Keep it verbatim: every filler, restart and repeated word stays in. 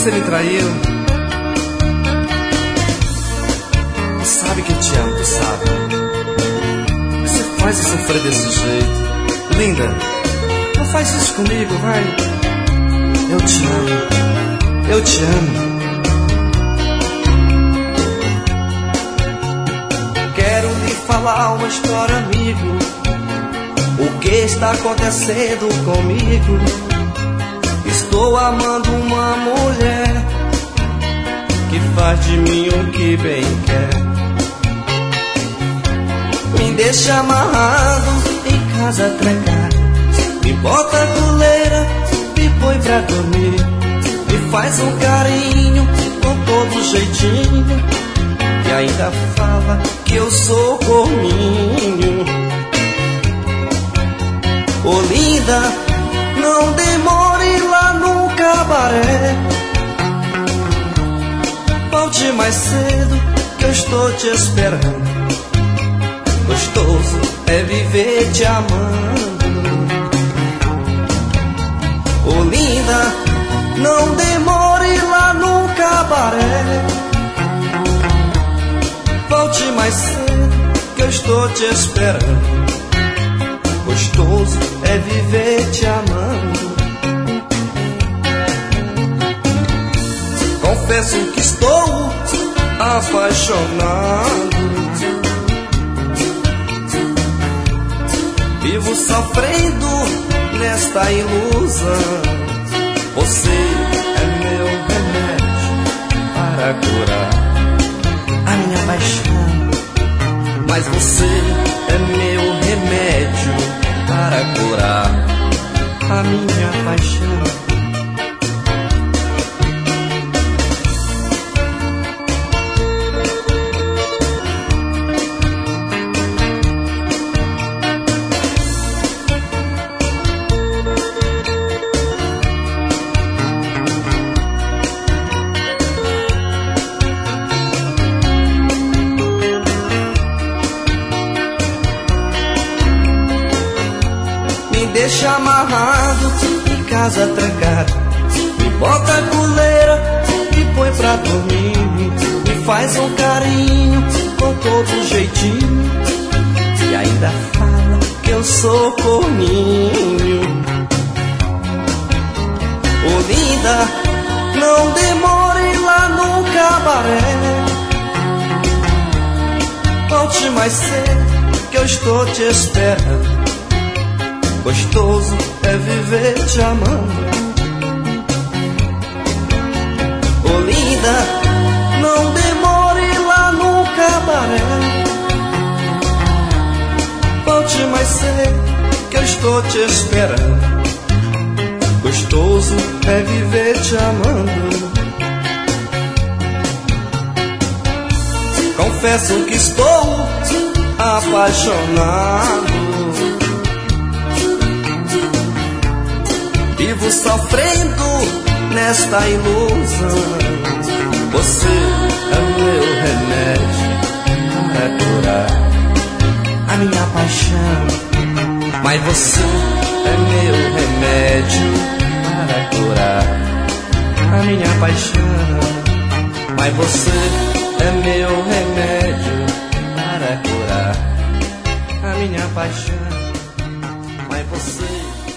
você me traiu. Tu sabe que eu te amo, tu sabe. Você faz eu sofrer desse jeito. Linda, não faz isso comigo, vai. Eu te amo, eu te amo. Quero lhe falar uma história, amigo. O que está acontecendo comigo? Estou amando uma mulher que faz de mim o que bem quer. Me deixa amarrado em casa trancado, me bota a coleira, me põe pra dormir, me faz um carinho com todo jeitinho e ainda fala que eu sou corninho. Ô oh, linda, não demore lá no cabaré, volte mais cedo que eu estou te esperando. Gostoso é viver te amando. Ô oh, linda, não demore lá no cabaré, volte mais cedo que eu estou te esperando. Gostoso é viver te amando. Confesso que estou apaixonado, vivo sofrendo nesta ilusão. Você é meu remédio para curar a minha paixão, mas você é meu remédio para curar a minha paixão. Deixa amarrado em casa trancado, me bota a coleira, me põe pra dormir, me faz um carinho com todo jeitinho e ainda fala que eu sou corninho. Ô oh, linda, não demore lá no cabaré, volte mais cedo que eu estou te esperando. Gostoso é viver te amando. Ô oh, linda, não demore lá no cabaré, volte mais cedo que eu estou te esperando. Gostoso é viver te amando. Confesso que estou apaixonado, vivo sofrendo nesta ilusão. Você é meu remédio para curar a minha paixão, mas você é meu remédio para curar a minha paixão, mas você é meu remédio para curar a minha paixão, mas você